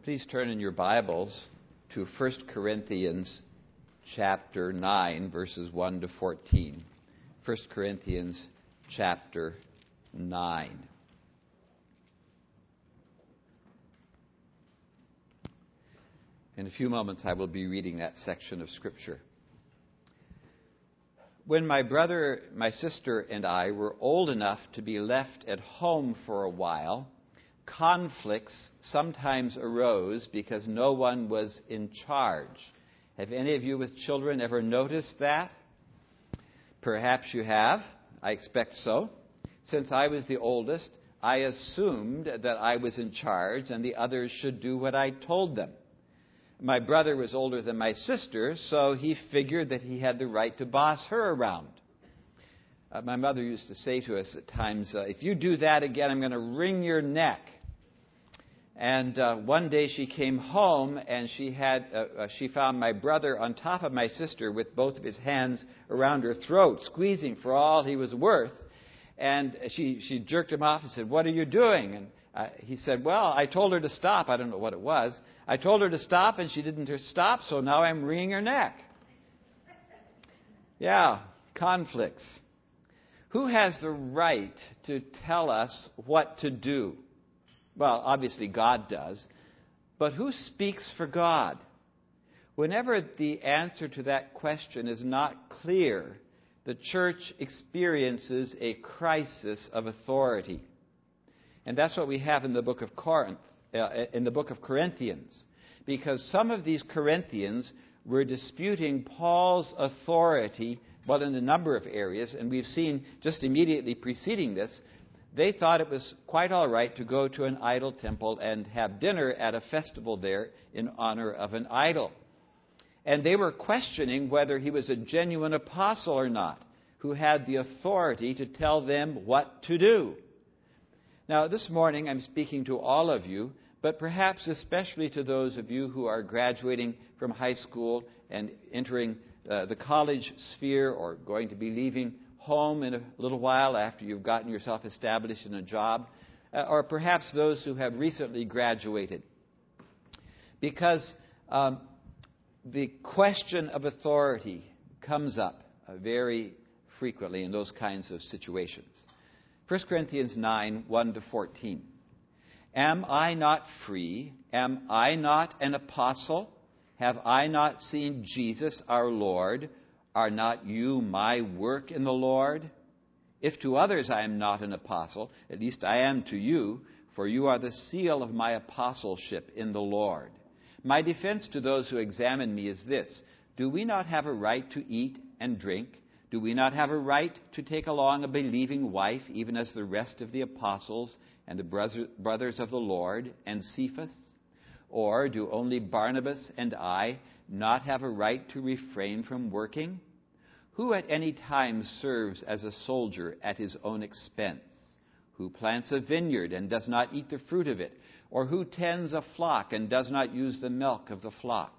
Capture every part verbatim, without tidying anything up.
Please turn in your Bibles to First Corinthians chapter nine, verses one to fourteen. First Corinthians chapter nine. In a few moments, I will be reading that section of Scripture. When my brother, my sister, and I were old enough to be left at home for a while, conflicts sometimes arose because no one was in charge. Have any of you with children ever noticed that? Perhaps you have. I expect so. Since I was the oldest, I assumed that I was in charge and the others should do what I told them. My brother was older than my sister, so he figured that he had the right to boss her around. Uh, my mother used to say to us at times, uh, if you do that again, I'm going to wring your neck. And uh, one day she came home and she had uh, uh, she found my brother on top of my sister with both of his hands around her throat, squeezing for all he was worth. And she, she jerked him off and said, "What are you doing?" And uh, he said, "Well, I told her to stop." I don't know what it was. I told her to stop and she didn't stop, so now I'm wringing her neck. Yeah, conflicts. Who has the right to tell us what to do? Well, obviously God does, but who speaks for God? Whenever the answer to that question is not clear, the church experiences a crisis of authority. And that's what we have in the book of Corinth, uh, in the book of Corinthians, because some of these Corinthians were disputing Paul's authority, well, in a number of areas, and we've seen just immediately preceding this, they thought it was quite all right to go to an idol temple and have dinner at a festival there in honor of an idol. And they were questioning whether he was a genuine apostle or not, who had the authority to tell them what to do. Now, this morning I'm speaking to all of you, but perhaps especially to those of you who are graduating from high school and entering uh, the college sphere or going to be leaving home in a little while after you've gotten yourself established in a job, uh, or perhaps those who have recently graduated. Because um, the question of authority comes up uh, very frequently in those kinds of situations. First Corinthians nine, one to fourteen. Am I not free? Am I not an apostle? Have I not seen Jesus our Lord? Are not you my work in the Lord? If to others I am not an apostle, at least I am to you, for you are the seal of my apostleship in the Lord. My defense to those who examine me is this: do we not have a right to eat and drink? Do we not have a right to take along a believing wife, even as the rest of the apostles and the brothers of the Lord and Cephas? Or do only Barnabas and I not have a right to refrain from working? Who at any time serves as a soldier at his own expense? Who plants a vineyard and does not eat the fruit of it? Or who tends a flock and does not use the milk of the flock?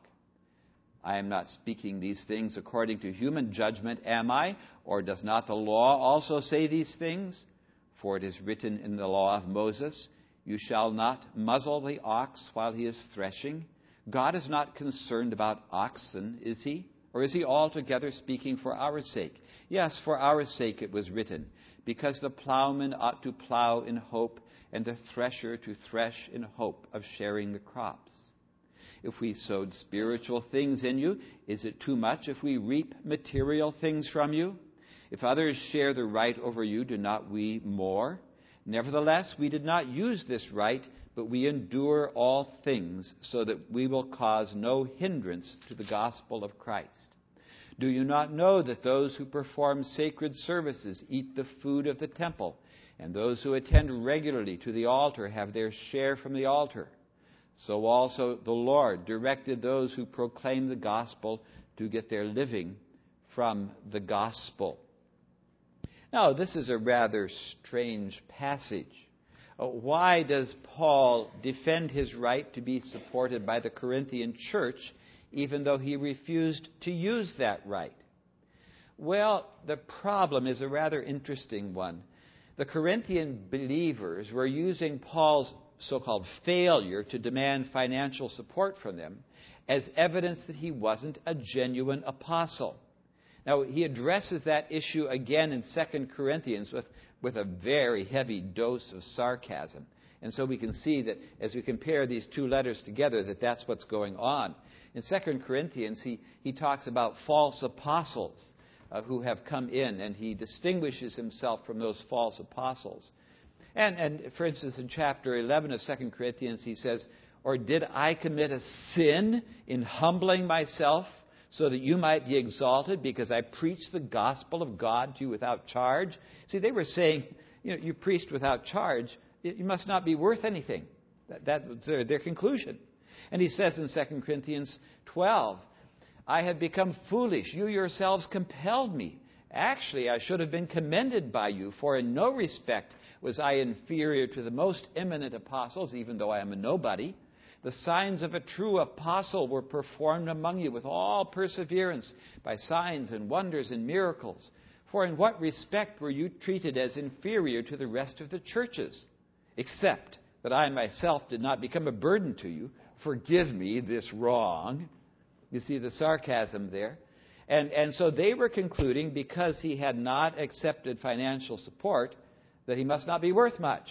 I am not speaking these things according to human judgment, am I? Or does not the law also say these things? For it is written in the law of Moses, "You shall not muzzle the ox while he is threshing." God is not concerned about oxen, is he? Or is he altogether speaking for our sake? Yes, for our sake it was written, because the plowman ought to plow in hope, and the thresher to thresh in hope of sharing the crops. If we sowed spiritual things in you, is it too much if we reap material things from you? If others share the right over you, do not we more? Nevertheless, we did not use this right, but we endure all things so that we will cause no hindrance to the gospel of Christ. Do you not know that those who perform sacred services eat the food of the temple, and those who attend regularly to the altar have their share from the altar? So also the Lord directed those who proclaim the gospel to get their living from the gospel. Now, this is a rather strange passage. Why does Paul defend his right to be supported by the Corinthian church, even though he refused to use that right? Well, the problem is a rather interesting one. The Corinthian believers were using Paul's so-called failure to demand financial support from them as evidence that he wasn't a genuine apostle. Now, he addresses that issue again in Second Corinthians with, with a very heavy dose of sarcasm. And so we can see that as we compare these two letters together, that that's what's going on. In Second Corinthians, he, he talks about false apostles uh, who have come in, and he distinguishes himself from those false apostles. And, and for instance, in chapter eleven of Second Corinthians, he says, "Or did I commit a sin in humbling myself so that you might be exalted because I preached the gospel of God to you without charge?" See, they were saying, you know, you preached without charge. You must not be worth anything. That, that was their, their conclusion. And he says in Second Corinthians twelve, "I have become foolish. You yourselves compelled me. Actually, I should have been commended by you, for in no respect was I inferior to the most eminent apostles, even though I am a nobody. The signs of a true apostle were performed among you with all perseverance by signs and wonders and miracles. For in what respect were you treated as inferior to the rest of the churches? Except that I myself did not become a burden to you. Forgive me this wrong." You see the sarcasm there. And, and so they were concluding, because he had not accepted financial support, that he must not be worth much.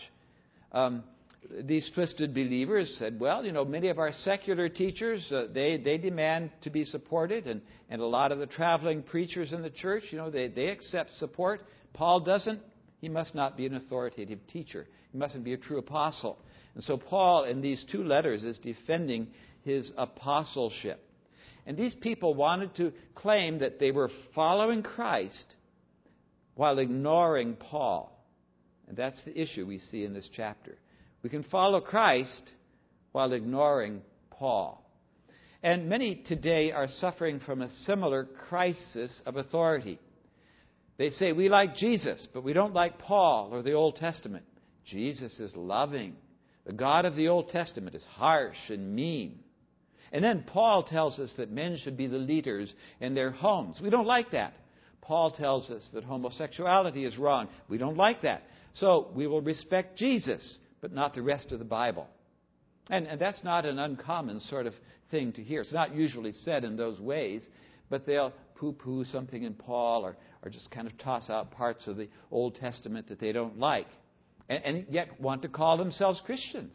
Um, these twisted believers said, well, you know, many of our secular teachers, uh, they, they demand to be supported, and, and a lot of the traveling preachers in the church, you know, they, they accept support. Paul doesn't. He must not be an authoritative teacher. He mustn't be a true apostle. And so Paul, in these two letters, is defending his apostleship. And these people wanted to claim that they were following Christ while ignoring Paul. And that's the issue we see in this chapter. We can follow Christ while ignoring Paul. And many today are suffering from a similar crisis of authority. They say, we like Jesus, but we don't like Paul or the Old Testament. Jesus is loving. The God of the Old Testament is harsh and mean. And then Paul tells us that men should be the leaders in their homes. We don't like that. Paul tells us that homosexuality is wrong. We don't like that. So we will respect Jesus, but not the rest of the Bible. And, and that's not an uncommon sort of thing to hear. It's not usually said in those ways, but they'll poo-poo something in Paul, or, or just kind of toss out parts of the Old Testament that they don't like, and, and yet want to call themselves Christians.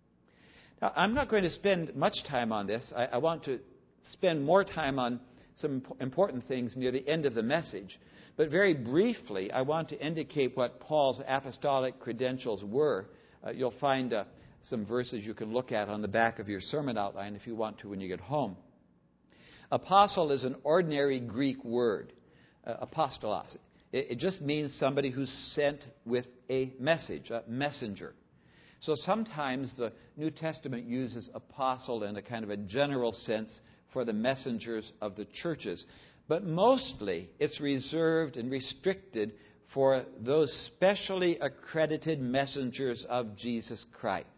Now, I'm not going to spend much time on this. I, I want to spend more time on some important things near the end of the message. But very briefly, I want to indicate what Paul's apostolic credentials were. Uh, you'll find uh, some verses you can look at on the back of your sermon outline if you want to when you get home. Apostle is an ordinary Greek word, uh, apostolos. It, it just means somebody who's sent with a message, a messenger. So sometimes the New Testament uses apostle in a kind of a general sense for the messengers of the churches. But mostly it's reserved and restricted for those specially accredited messengers of Jesus Christ.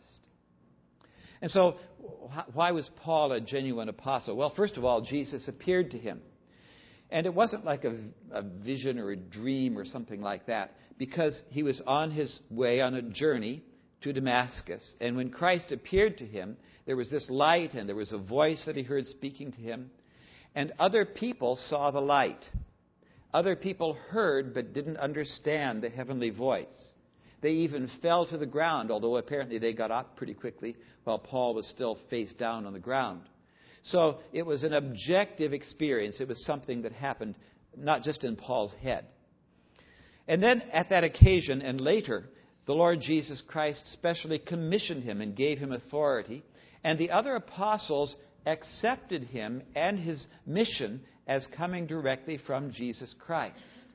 And so why was Paul a genuine apostle? Well, first of all, Jesus appeared to him. And it wasn't like a, a vision or a dream or something like that, because he was on his way on a journey to Damascus. And when Christ appeared to him, there was this light, and there was a voice that he heard speaking to him. And other people saw the light. Other people heard but didn't understand the heavenly voice. They even fell to the ground, although apparently they got up pretty quickly while Paul was still face down on the ground. So it was an objective experience. It was something that happened not just in Paul's head. And then at that occasion and later, the Lord Jesus Christ specially commissioned him and gave him authority. And the other apostles accepted him and his mission as coming directly from Jesus Christ.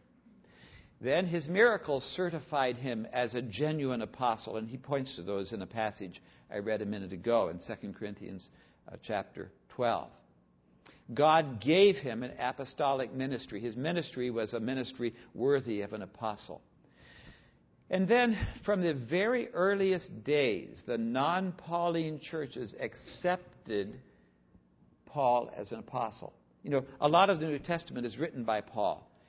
Then his miracles certified him as a genuine apostle, and he points to those in a passage I read a minute ago in Second Corinthians uh, chapter twelve. God gave him an apostolic ministry. His ministry was a ministry worthy of an apostle. And then from the very earliest days, the non-Pauline churches accepted Paul as an apostle. You know, a lot of the New Testament is written by Paul.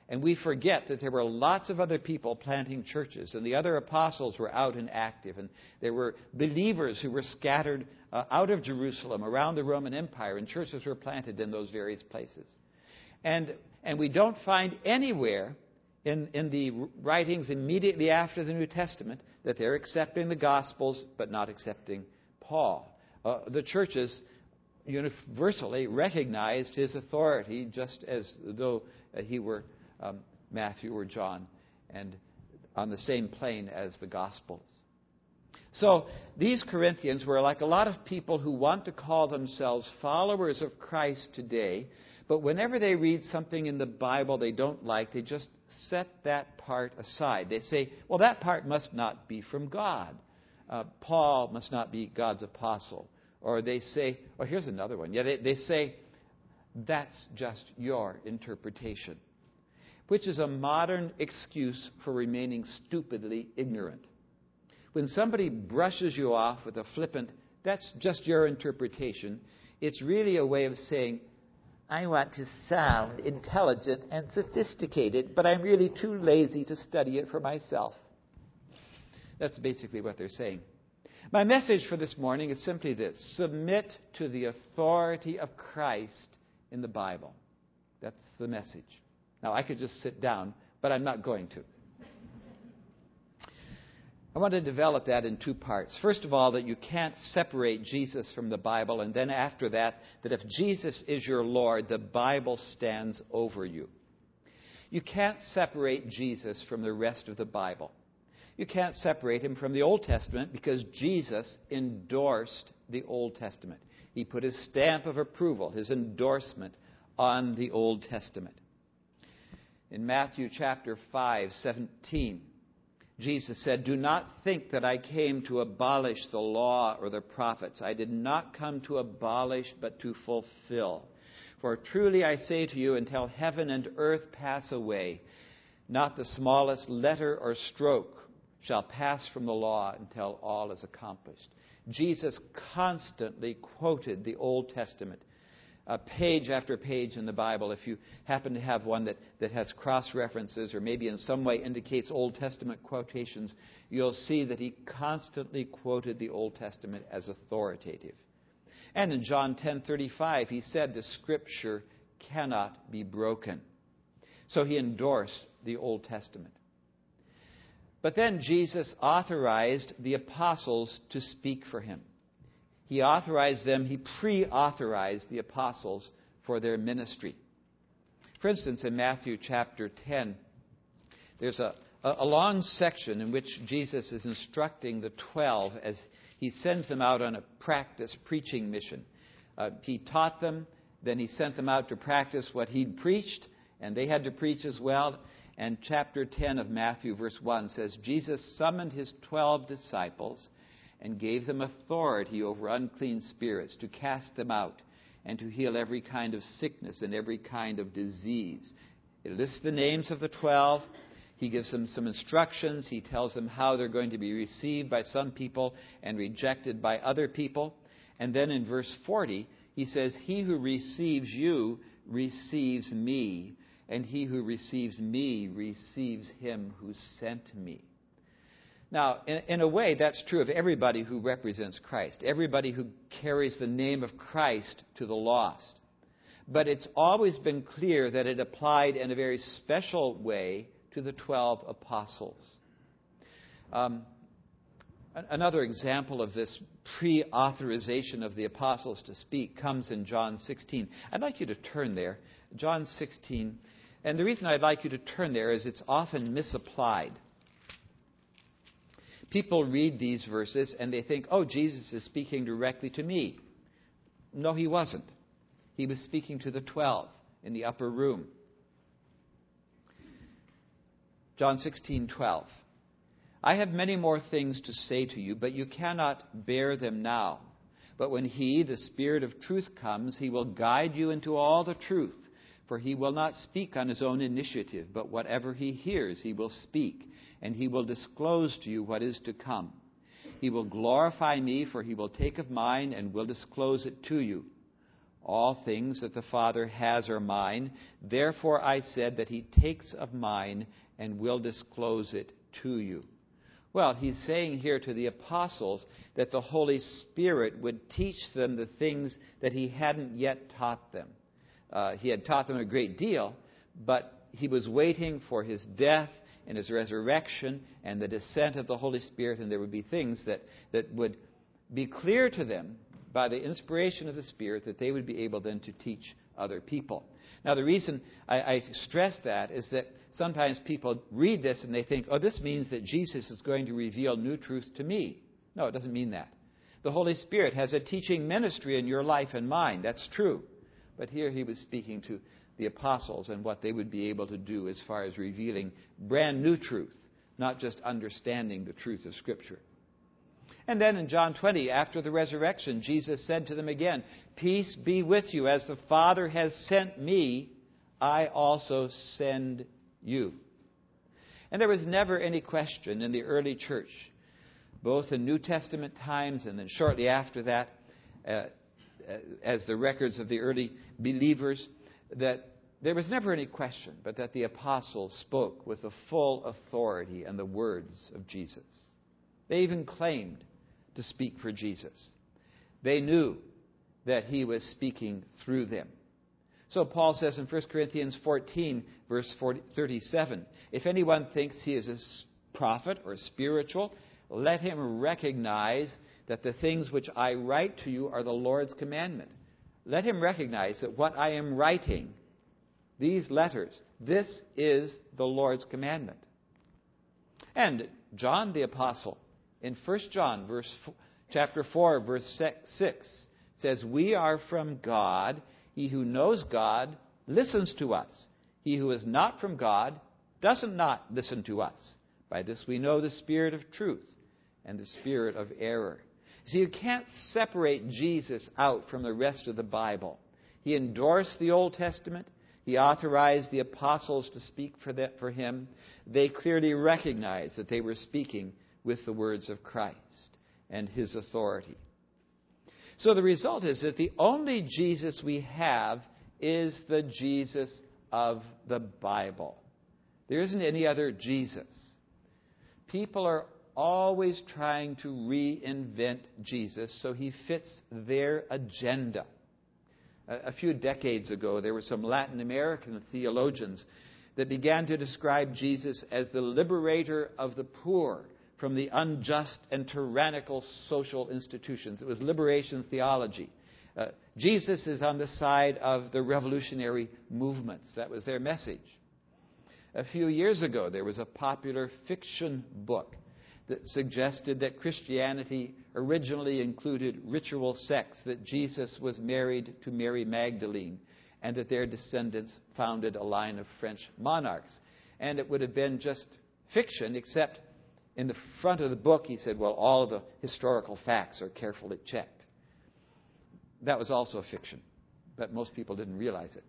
And we forget that there were lots of other people planting churches, and the other apostles were out and active, and there were believers who were scattered uh, out of Jerusalem, around the Roman Empire, and churches were planted in those various places. And, and we don't find anywhere in, in the writings immediately after the New Testament that they're accepting the Gospels but not accepting Paul. Uh, the churches universally recognized his authority, just as though uh, he were um, Matthew or John, and on the same plane as the Gospels. So these Corinthians were like a lot of people who want to call themselves followers of Christ today, but whenever they read something in the Bible they don't like, they just set that part aside. They say, well, that part must not be from God. Uh, Paul must not be God's apostle. Or they say, oh, here's another one. Yeah, they, they say, that's just your interpretation, which is a modern excuse for remaining stupidly ignorant. When somebody brushes you off with a flippant, that's just your interpretation, it's really a way of saying, I want to sound intelligent and sophisticated, but I'm really too lazy to study it for myself. That's basically what they're saying. My message for this morning is simply this: submit to the authority of Christ in the Bible. That's the message. Now, I could just sit down, but I'm not going to. I want to develop that in two parts. First of all, that you can't separate Jesus from the Bible, and then after that, that if Jesus is your Lord, the Bible stands over you. You can't separate Jesus from the rest of the Bible. You can't separate him from the Old Testament because Jesus endorsed the Old Testament. He put his stamp of approval, his endorsement on the Old Testament. In Matthew chapter five, seventeen, Jesus said, do not think that I came to abolish the law or the prophets. I did not come to abolish, but to fulfill. For truly I say to you, until heaven and earth pass away, not the smallest letter or stroke shall pass from the law until all is accomplished. Jesus constantly quoted the Old Testament, uh, page after page in the Bible. If you happen to have one that, that has cross-references or maybe in some way indicates Old Testament quotations, you'll see that he constantly quoted the Old Testament as authoritative. And in John ten thirty-five, he said the Scripture cannot be broken. So he endorsed the Old Testament. But then Jesus authorized the apostles to speak for him. He authorized them, he pre-authorized the apostles for their ministry. For instance, in Matthew chapter ten, there's a, a long section in which Jesus is instructing the twelve as he sends them out on a practice preaching mission. Uh, he taught them, then he sent them out to practice what he'd preached, and they had to preach as well. And chapter ten of Matthew, verse one, says, Jesus summoned his twelve disciples and gave them authority over unclean spirits to cast them out and to heal every kind of sickness and every kind of disease. It lists the names of the twelve. He gives them some instructions. He tells them how they're going to be received by some people and rejected by other people. And then in verse forty, he says, he who receives you receives me, and he who receives me receives him who sent me. Now, in, in a way, that's true of everybody who represents Christ, everybody who carries the name of Christ to the lost. But it's always been clear that it applied in a very special way to the twelve apostles. Um, another example of this pre-authorization of the apostles to speak comes in John sixteen. I'd like you to turn there, John sixteen. And the reason I'd like you to turn there is it's often misapplied. People read these verses and they think, oh, Jesus is speaking directly to me. No, he wasn't. He was speaking to the twelve in the upper room. John sixteen twelve. I have many more things to say to you, but you cannot bear them now. But when he, the Spirit of truth, comes, he will guide you into all the truth. For he will not speak on his own initiative, but whatever he hears he will speak, and he will disclose to you what is to come. He will glorify me, for he will take of mine and will disclose it to you. All things that the Father has are mine. Therefore I said that he takes of mine and will disclose it to you. Well, he's saying here to the apostles that the Holy Spirit would teach them the things that he hadn't yet taught them. Uh, he had taught them a great deal, but he was waiting for his death and his resurrection and the descent of the Holy Spirit, and there would be things that, that would be clear to them by the inspiration of the Spirit that they would be able then to teach other people. Now, the reason I, I stress that is that sometimes people read this and they think, oh, this means that Jesus is going to reveal new truth to me. No, it doesn't mean that. The Holy Spirit has a teaching ministry in your life and mine. That's true. But here he was speaking to the apostles and what they would be able to do as far as revealing brand new truth, not just understanding the truth of Scripture. And then in John twenty, after the resurrection, Jesus said to them again, peace be with you. As the Father has sent me, I also send you. And there was never any question in the early church, both in New Testament times and then shortly after that, uh, as the records of the early believers, that there was never any question but that the apostles spoke with the full authority and the words of Jesus. They even claimed to speak for Jesus. They knew that he was speaking through them. So Paul says in First Corinthians fourteen, verse thirty-seven, if anyone thinks he is a prophet or spiritual, let him recognize that the things which I write to you are the Lord's commandment. Let him recognize that what I am writing, these letters, this is the Lord's commandment. And John the Apostle, in First John verse, chapter four, verse six, says, we are from God. He who knows God listens to us. He who is not from God doesn't not listen to us. By this we know the spirit of truth and the spirit of error. So you can't separate Jesus out from the rest of the Bible. He endorsed the Old Testament. He authorized the apostles to speak for, that, for him. They clearly recognized that they were speaking with the words of Christ and his authority. So the result is that the only Jesus we have is the Jesus of the Bible. There isn't any other Jesus. People are always trying to reinvent Jesus so he fits their agenda. A few decades ago, there were some Latin American theologians that began to describe Jesus as the liberator of the poor from the unjust and tyrannical social institutions. It was liberation theology. Uh, Jesus is on the side of the revolutionary movements. That was their message. A few years ago, there was a popular fiction book that suggested that Christianity originally included ritual sex, that Jesus was married to Mary Magdalene, and that their descendants founded a line of French monarchs. And it would have been just fiction, except in the front of the book he said, well, all of the historical facts are carefully checked. That was also fiction, but most people didn't realize it.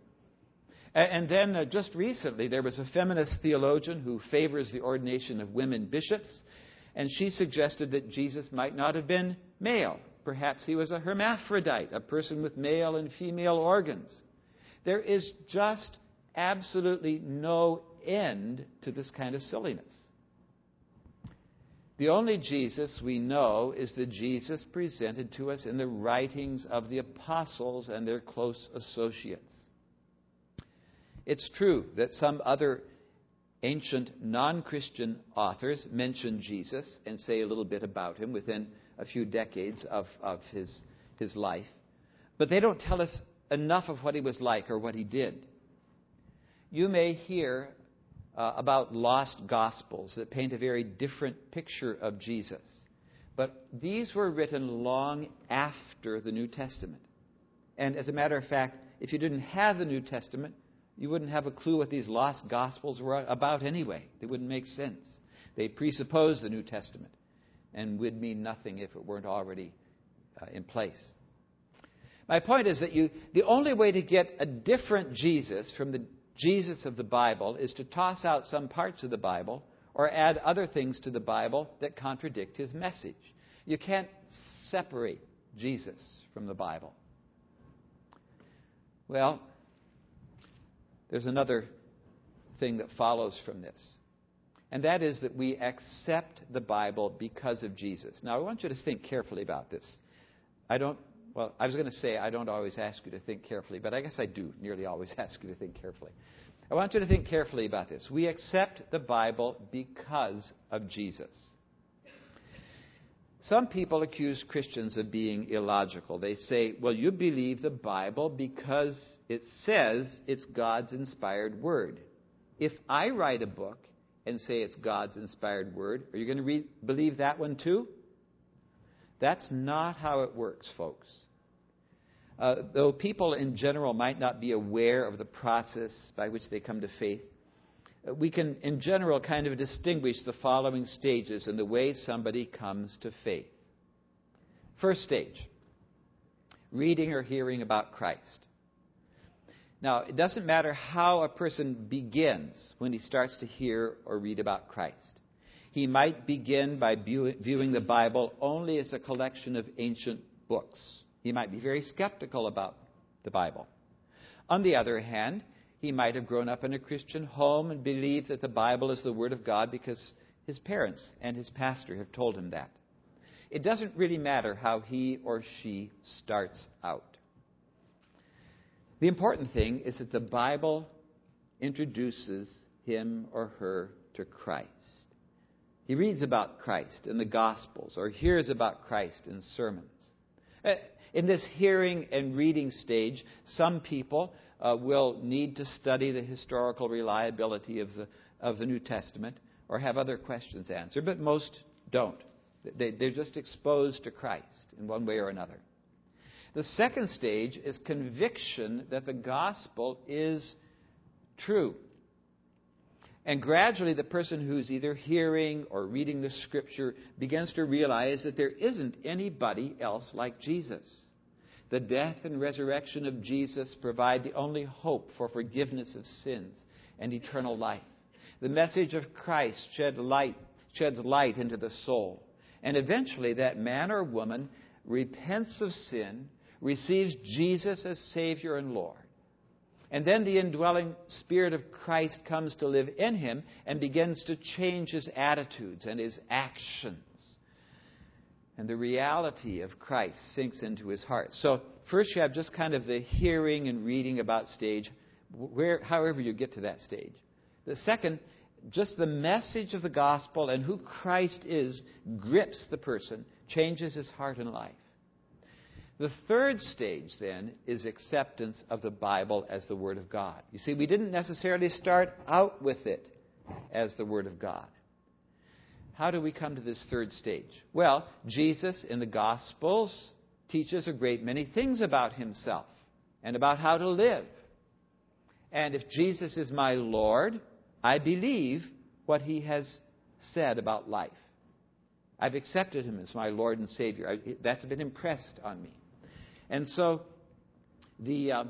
And then uh, just recently, there was a feminist theologian who favors the ordination of women bishops, and she suggested that Jesus might not have been male. Perhaps he was a hermaphrodite, a person with male and female organs. There is just absolutely no end to this kind of silliness. The only Jesus we know is the Jesus presented to us in the writings of the apostles and their close associates. It's true that some other ancient non-Christian authors mention Jesus and say a little bit about him within a few decades of, of his, his life. But they don't tell us enough of what he was like or what he did. You may hear uh, about lost gospels that paint a very different picture of Jesus. But these were written long after the New Testament. And as a matter of fact, if you didn't have the New Testament, you wouldn't have a clue what these lost gospels were about anyway. They wouldn't make sense. They presuppose the New Testament and would mean nothing if it weren't already uh, in place. My point is that you, the only way to get a different Jesus from the Jesus of the Bible is to toss out some parts of the Bible or add other things to the Bible that contradict his message. You can't separate Jesus from the Bible. Well, there's another thing that follows from this. And that is that we accept the Bible because of Jesus. Now, I want you to think carefully about this. I don't, well, I was going to say I don't always ask you to think carefully, but I guess I do nearly always ask you to think carefully. I want you to think carefully about this. We accept the Bible because of Jesus. Some people accuse Christians of being illogical. They say, well, you believe the Bible because it says it's God's inspired word. If I write a book and say it's God's inspired word, are you going to read, believe that one too? That's not how it works, folks. Uh, though people in general might not be aware of the process by which they come to faith, uh, we can, in general, kind of distinguish the following stages in the way somebody comes to faith. First stage, reading or hearing about Christ. Now, it doesn't matter how a person begins when he starts to hear or read about Christ. He might begin by viewing the Bible only as a collection of ancient books. He might be very skeptical about the Bible. On the other hand, he might have grown up in a Christian home and believed that the Bible is the Word of God because his parents and his pastor have told him that. It doesn't really matter how he or she starts out. The important thing is that the Bible introduces him or her to Christ. He reads about Christ in the Gospels or hears about Christ in sermons. In this hearing and reading stage, some people uh, will need to study the historical reliability of the, of the New Testament or have other questions answered, but most don't. They, they're just exposed to Christ in one way or another. The second stage is conviction that the gospel is true. And gradually the person who's either hearing or reading the scripture begins to realize that there isn't anybody else like Jesus. The death and resurrection of Jesus provide the only hope for forgiveness of sins and eternal life. The message of Christ shed light, sheds light into the soul. And eventually that man or woman repents of sin, receives Jesus as Savior and Lord. And then the indwelling Spirit of Christ comes to live in him and begins to change his attitudes and his actions. And the reality of Christ sinks into his heart. So first you have just kind of the hearing and reading about stage, where, however you get to that stage. The second, just the message of the gospel and who Christ is grips the person, changes his heart and life. The third stage, then, is acceptance of the Bible as the Word of God. You see, we didn't necessarily start out with it as the Word of God. How do we come to this third stage? Well, Jesus in the Gospels teaches a great many things about himself and about how to live. And if Jesus is my Lord, I believe what he has said about life. I've accepted him as my Lord and Savior. I, that's been impressed on me. And so the, uh,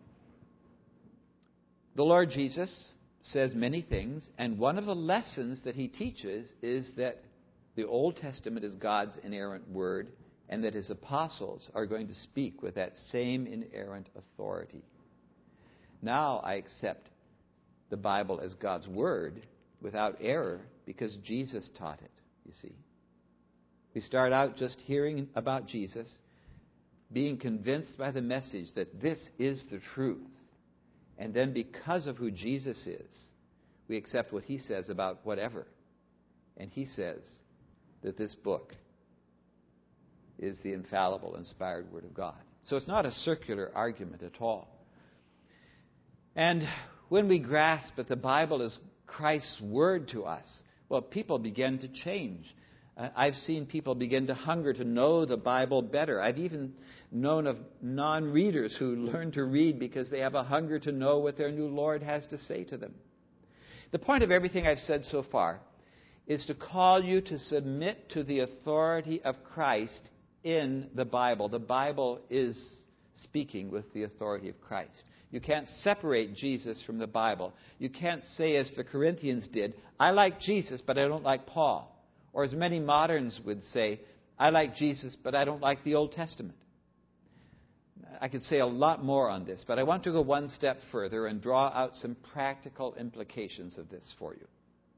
the Lord Jesus says many things, and one of the lessons that he teaches is that the Old Testament is God's inerrant word, and that his apostles are going to speak with that same inerrant authority. Now I accept the Bible as God's word without error because Jesus taught it, you see. We start out just hearing about Jesus, being convinced by the message that this is the truth. And then because of who Jesus is, we accept what he says about whatever. And he says that this book is the infallible, inspired Word of God. So it's not a circular argument at all. And when we grasp that the Bible is Christ's Word to us, well, people begin to change. Uh, I've seen people begin to hunger to know the Bible better. I've even known of non-readers who learn to read because they have a hunger to know what their new Lord has to say to them. The point of everything I've said so far is to call you to submit to the authority of Christ in the Bible. The Bible is speaking with the authority of Christ. You can't separate Jesus from the Bible. You can't say, as the Corinthians did, I like Jesus, but I don't like Paul. Or as many moderns would say, I like Jesus, but I don't like the Old Testament. I could say a lot more on this, but I want to go one step further and draw out some practical implications of this for you.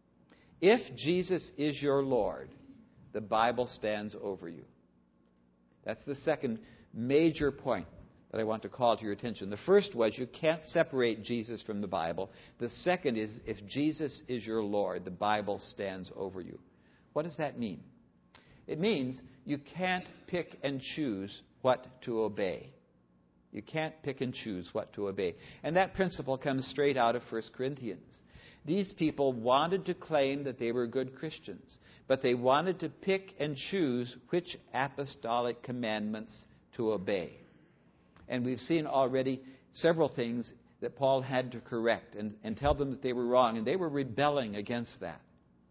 If Jesus is your Lord, the Bible stands over you. That's the second major point that I want to call to your attention. The first was you can't separate Jesus from the Bible. The second is if Jesus is your Lord, the Bible stands over you. What does that mean? It means you can't pick and choose what to obey. You can't pick and choose what to obey. And that principle comes straight out of First Corinthians. These people wanted to claim that they were good Christians, but they wanted to pick and choose which apostolic commandments to obey. And we've seen already several things that Paul had to correct and, and tell them that they were wrong, and they were rebelling against that.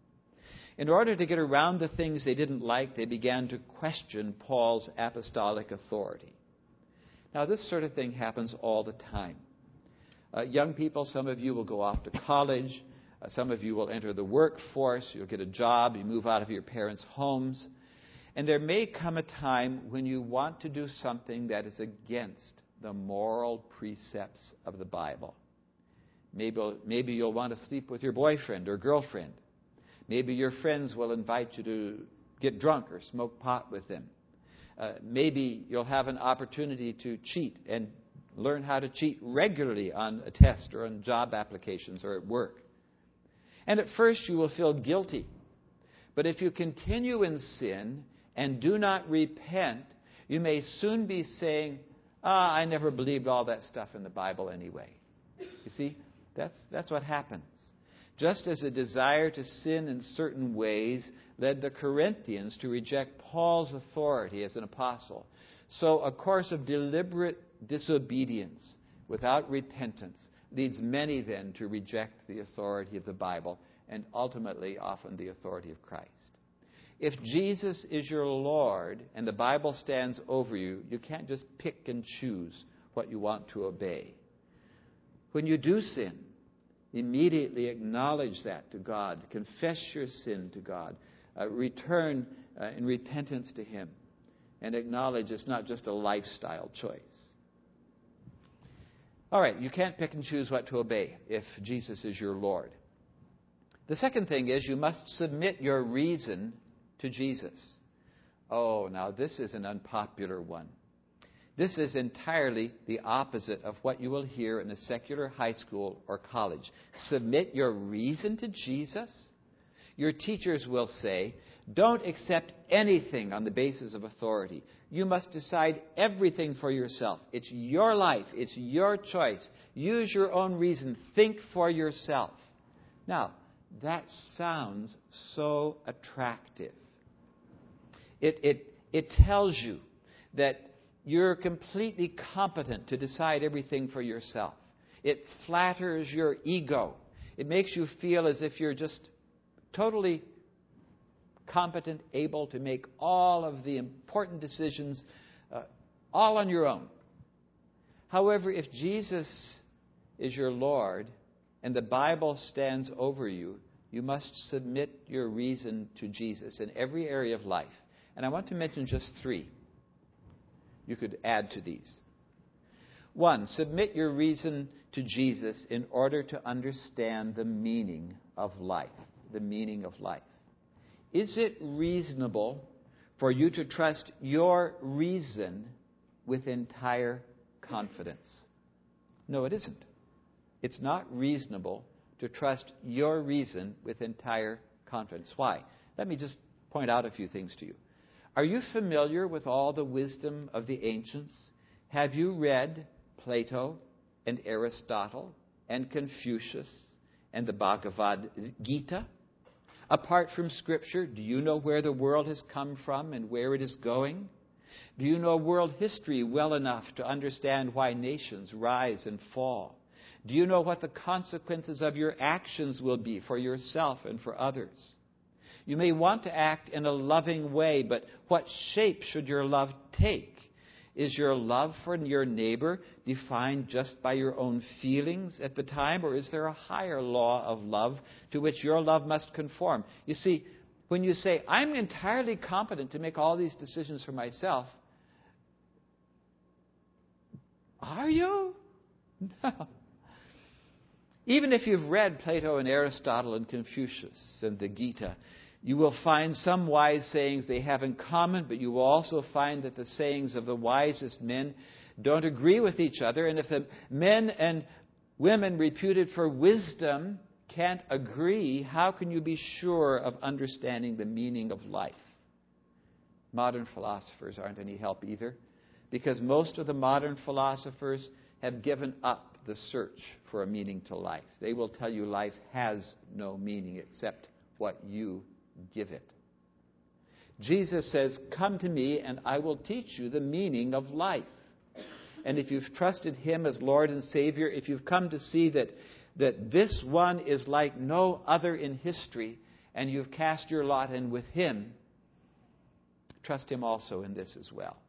In order to get around the things they didn't like, they began to question Paul's apostolic authority. Now, this sort of thing happens all the time. Uh, young people, some of you will go off to college. Uh, some of you will enter the workforce. You'll get a job. You move out of your parents' homes. And there may come a time when you want to do something that is against the moral precepts of the Bible. Maybe, maybe you'll want to sleep with your boyfriend or girlfriend. Maybe your friends will invite you to get drunk or smoke pot with them. Uh, maybe you'll have an opportunity to cheat and learn how to cheat regularly on a test or on job applications or at work. And at first you will feel guilty. But if you continue in sin and do not repent, you may soon be saying, ah, I never believed all that stuff in the Bible anyway. You see, that's, that's what happens. Just as a desire to sin in certain ways led the Corinthians to reject Paul's authority as an apostle, so a course of deliberate disobedience without repentance leads many then to reject the authority of the Bible and ultimately often the authority of Christ. If Jesus is your Lord and the Bible stands over you, you can't just pick and choose what you want to obey. When you do sin, immediately acknowledge that to God. Confess your sin to God. Uh, return uh, in repentance to Him. And acknowledge it's not just a lifestyle choice. All right, you can't pick and choose what to obey if Jesus is your Lord. The second thing is you must submit your reason to Jesus. Oh, now this is an unpopular one. This is entirely the opposite of what you will hear in a secular high school or college. Submit your reason to Jesus? Your teachers will say, don't accept anything on the basis of authority. You must decide everything for yourself. It's your life. It's your choice. Use your own reason. Think for yourself. Now, that sounds so attractive. It, it, it tells you that you're completely competent to decide everything for yourself. It flatters your ego. It makes you feel as if you're just totally competent, able to make all of the important decisions uh, all on your own. However, if Jesus is your Lord and the Bible stands over you, you must submit your reason to Jesus in every area of life. And I want to mention just three. You could add to these. One, submit your reason to Jesus in order to understand the meaning of life. The meaning of life. Is it reasonable for you to trust your reason with entire confidence? No, it isn't. It's not reasonable to trust your reason with entire confidence. Why? Let me just point out a few things to you. Are you familiar with all the wisdom of the ancients? Have you read Plato and Aristotle and Confucius and the Bhagavad Gita? Apart from Scripture, do you know where the world has come from and where it is going? Do you know world history well enough to understand why nations rise and fall? Do you know what the consequences of your actions will be for yourself and for others? You may want to act in a loving way, but what shape should your love take? Is your love for your neighbor defined just by your own feelings at the time, or is there a higher law of love to which your love must conform? You see, when you say, I'm entirely competent to make all these decisions for myself, Are you? No. Even if you've read Plato and Aristotle and Confucius and the Gita, you will find some wise sayings they have in common, but you will also find that the sayings of the wisest men don't agree with each other. And if the men and women reputed for wisdom can't agree, how can you be sure of understanding the meaning of life? Modern philosophers aren't any help either, because most of the modern philosophers have given up the search for a meaning to life. They will tell you life has no meaning except what you give it. Jesus says, "Come to me and I will teach you the meaning of life." And if you've trusted Him as Lord and Savior, if you've come to see that, that this one is like no other in history, and you've cast your lot in with Him, trust Him also in this as well.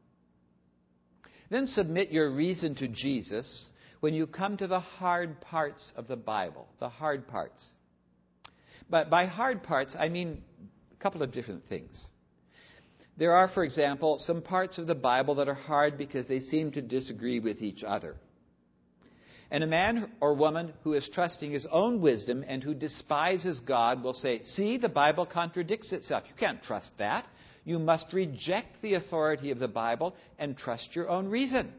Then submit your reason to Jesus when you come to the hard parts of the Bible, the hard parts. But by hard parts, I mean a couple of different things. There are, for example, some parts of the Bible that are hard because they seem to disagree with each other. And a man or woman who is trusting his own wisdom and who despises God will say, "See, the Bible contradicts itself. You can't trust that. You must reject the authority of the Bible and trust your own reason."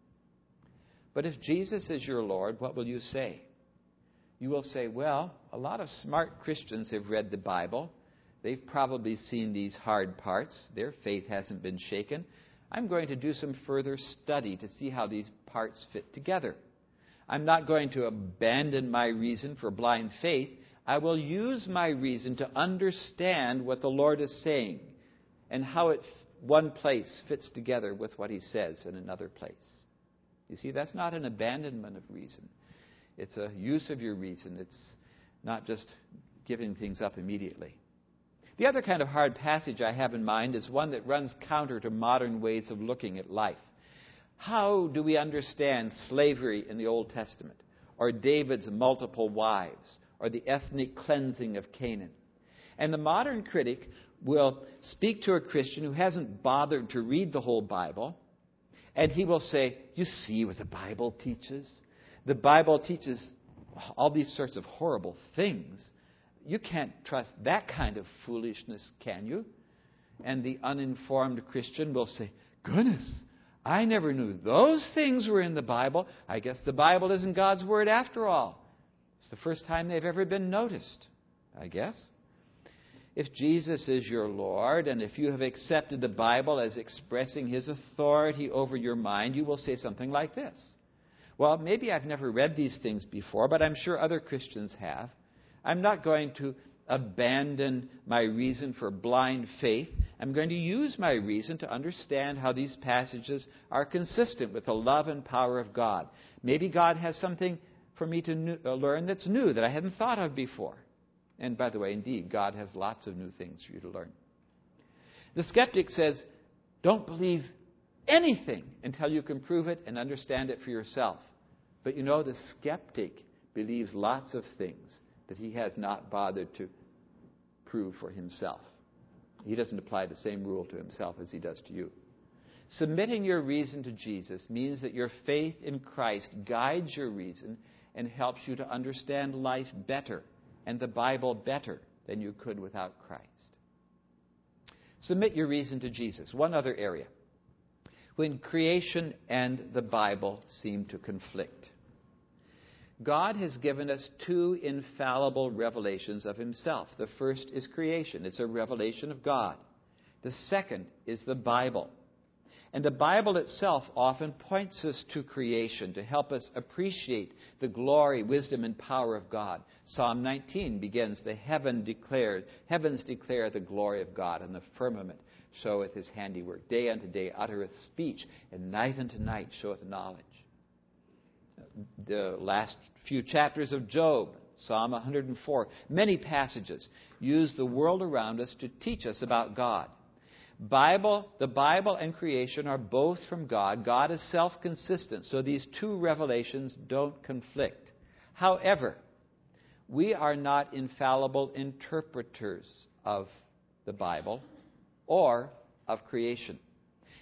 But if Jesus is your Lord, what will you say? You will say, "Well, a lot of smart Christians have read the Bible. They've probably seen these hard parts. Their faith hasn't been shaken. I'm going to do some further study to see how these parts fit together. I'm not going to abandon my reason for blind faith. I will use my reason to understand what the Lord is saying and how it one place fits together with what He says in another place." You see, that's not an abandonment of reason. It's a use of your reason. It's not just giving things up immediately. The other kind of hard passage I have in mind is one that runs counter to modern ways of looking at life. How do we understand slavery in the Old Testament, or David's multiple wives, or the ethnic cleansing of Canaan? And the modern critic will speak to a Christian who hasn't bothered to read the whole Bible, and he will say, "You see what the Bible teaches? The Bible teaches all these sorts of horrible things. You can't trust that kind of foolishness, can you?" And the uninformed Christian will say, "Goodness, I never knew those things were in the Bible. I guess the Bible isn't God's Word after all." It's the first time they've ever been noticed, I guess. If Jesus is your Lord, and if you have accepted the Bible as expressing His authority over your mind, you will say something like this: "Well, maybe I've never read these things before, but I'm sure other Christians have. I'm not going to abandon my reason for blind faith. I'm going to use my reason to understand how these passages are consistent with the love and power of God. Maybe God has something for me to new, uh, learn that's new that I hadn't thought of before." And by the way, indeed, God has lots of new things for you to learn. The skeptic says, "Don't believe anything until you can prove it and understand it for yourself." But you know, the skeptic believes lots of things that he has not bothered to prove for himself. He doesn't apply the same rule to himself as he does to you. Submitting your reason to Jesus means that your faith in Christ guides your reason and helps you to understand life better and the Bible better than you could without Christ. Submit your reason to Jesus. One other area. When creation and the Bible seem to conflict. God has given us two infallible revelations of Himself. The first is creation. It's a revelation of God. The second is the Bible. And the Bible itself often points us to creation to help us appreciate the glory, wisdom, and power of God. Psalm nineteen begins, "The heaven declared, heavens declare the glory of God, and the firmament showeth His handiwork. Day unto day uttereth speech, and night unto night showeth knowledge." The last few chapters of Job, Psalm one hundred four, many passages use the world around us to teach us about God. Bible, the Bible and creation are both from God. God is self-consistent, so these two revelations don't conflict. However, we are not infallible interpreters of the Bible or of creation.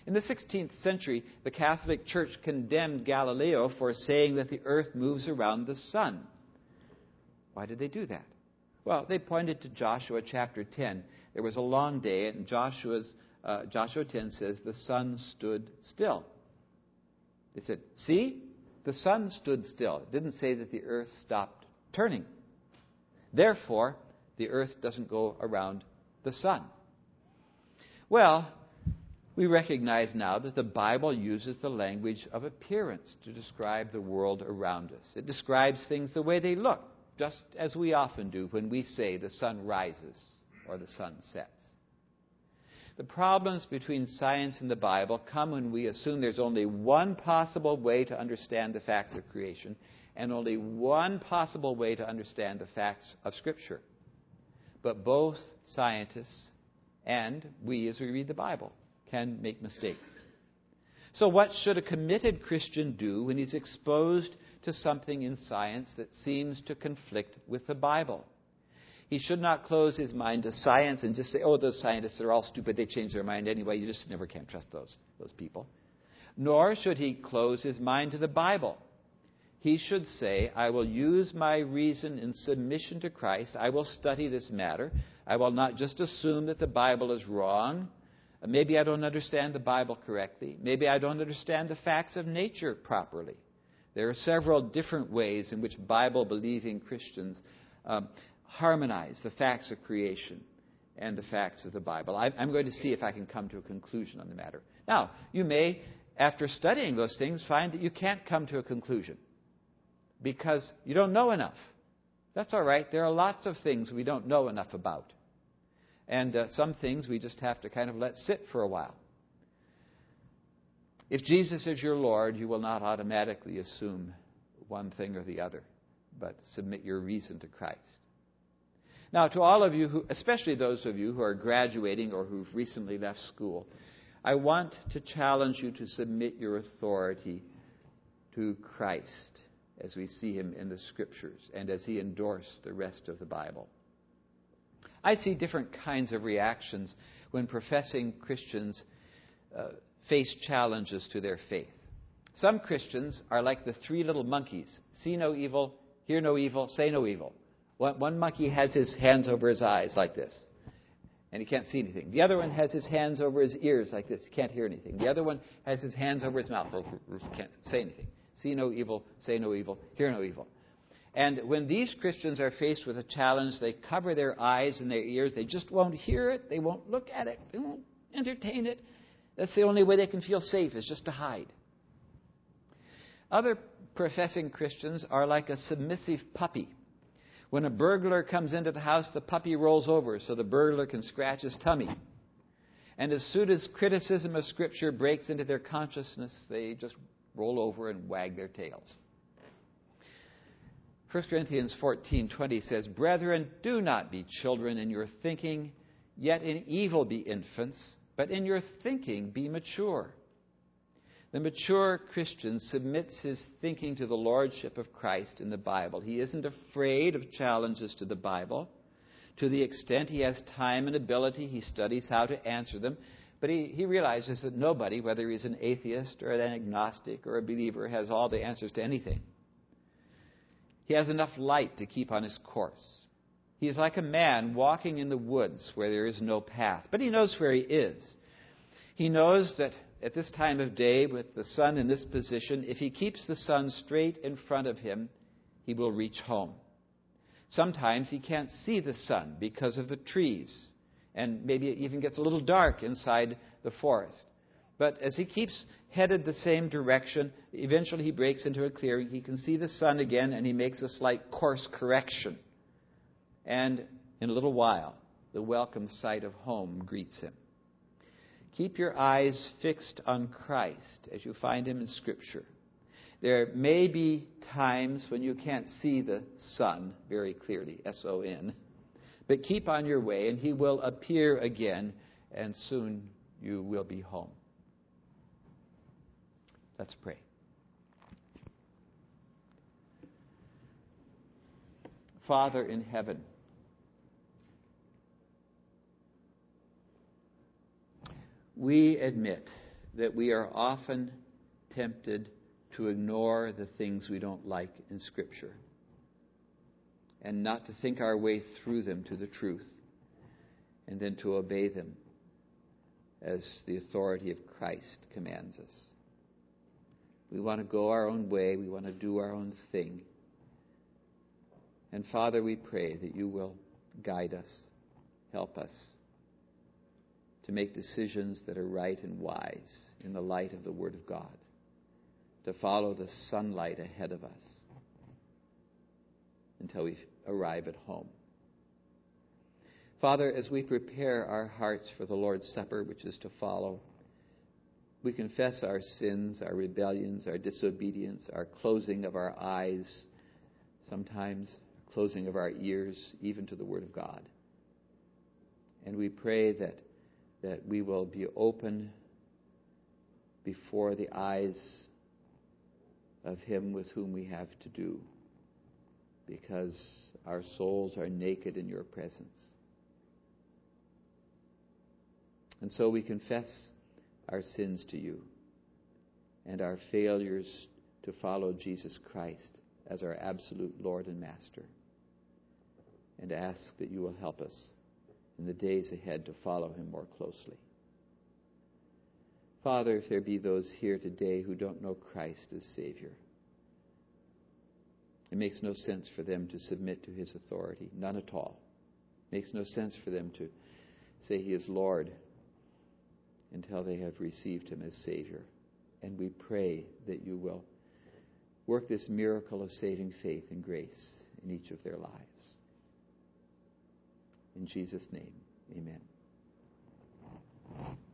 In the sixteenth century, the Catholic Church condemned Galileo for saying that the earth moves around the sun. Why did they do that? Well, they pointed to Joshua chapter ten. There was a long day, and Joshua's, uh, Joshua ten says the sun stood still. They said, see, the sun stood still. It didn't say that the earth stopped turning. Therefore, the earth doesn't go around the sun. Well, we recognize now that the Bible uses the language of appearance to describe the world around us. It describes things the way they look, just as we often do when we say the sun rises or the sun sets. The problems between science and the Bible come when we assume there's only one possible way to understand the facts of creation and only one possible way to understand the facts of Scripture. But both scientists and we, as we read the Bible, can make mistakes. So what should a committed Christian do when he's exposed to something in science that seems to conflict with the Bible? He should not close his mind to science and just say, oh, those scientists are all stupid, they change their mind anyway, you just never can trust those, those people. Nor should he close his mind to the Bible. He should say, I will use my reason in submission to Christ. I will study this matter. I will not just assume that the Bible is wrong. Maybe I don't understand the Bible correctly. Maybe I don't understand the facts of nature properly. There are several different ways in which Bible-believing Christians um, harmonize the facts of creation and the facts of the Bible. I, I'm going to see if I can come to a conclusion on the matter. Now, you may, after studying those things, find that you can't come to a conclusion because you don't know enough. That's all right. There are lots of things we don't know enough about. And uh, some things we just have to kind of let sit for a while. If Jesus is your Lord, you will not automatically assume one thing or the other, but submit your reason to Christ. Now, to all of you, who, especially those of you who are graduating or who've recently left school, I want to challenge you to submit your authority to Christ as we see him in the Scriptures and as he endorsed the rest of the Bible. I see different kinds of reactions when professing Christians uh, face challenges to their faith. Some Christians are like the three little monkeys. See no evil, hear no evil, say no evil. One, one monkey has his hands over his eyes like this, and he can't see anything. The other one has his hands over his ears like this, he can't hear anything. The other one has his hands over his mouth, can't say anything. See no evil, say no evil, hear no evil. And when these Christians are faced with a challenge, they cover their eyes and their ears. They just won't hear it. They won't look at it. They won't entertain it. That's the only way they can feel safe, is just to hide. Other professing Christians are like a submissive puppy. When a burglar comes into the house, the puppy rolls over so the burglar can scratch his tummy. And as soon as criticism of Scripture breaks into their consciousness, they just roll over and wag their tails. First Corinthians fourteen twenty says, Brethren, do not be children in your thinking, yet in evil be infants, but in your thinking be mature. The mature Christian submits his thinking to the lordship of Christ in the Bible. He isn't afraid of challenges to the Bible. To the extent he has time and ability, he studies how to answer them. But he, he realizes that nobody, whether he's an atheist or an agnostic or a believer, has all the answers to anything. He has enough light to keep on his course. He is like a man walking in the woods where there is no path, but he knows where he is. He knows that at this time of day, with the sun in this position, if he keeps the sun straight in front of him, he will reach home. Sometimes he can't see the sun because of the trees, and maybe it even gets a little dark inside the forest. But as he keeps headed the same direction, eventually he breaks into a clearing. He can see the sun again, and he makes a slight course correction. And in a little while, the welcome sight of home greets him. Keep your eyes fixed on Christ as you find him in Scripture. There may be times when you can't see the sun very clearly, S O N. But keep on your way, and he will appear again, and soon you will be home. Let's pray. Father in heaven, we admit that we are often tempted to ignore the things we don't like in Scripture and not to think our way through them to the truth and then to obey them as the authority of Christ commands us. We want to go our own way. We want to do our own thing. And Father, we pray that you will guide us, help us to make decisions that are right and wise in the light of the Word of God, to follow the sunlight ahead of us until we arrive at home. Father, as we prepare our hearts for the Lord's Supper, which is to follow, we confess our sins, our rebellions, our disobedience, our closing of our eyes, sometimes closing of our ears, even to the Word of God. And we pray that, that we will be open before the eyes of Him with whom we have to do, because our souls are naked in your presence. And so we confess our sins to you and our failures to follow Jesus Christ as our absolute Lord and Master, and ask that you will help us in the days ahead to follow him more closely. Father, if there be those here today who don't know Christ as Savior, it makes no sense for them to submit to his authority, none at all. It makes no sense for them to say he is Lord until they have received him as Savior. And we pray that you will work this miracle of saving faith and grace in each of their lives. In Jesus' name, amen.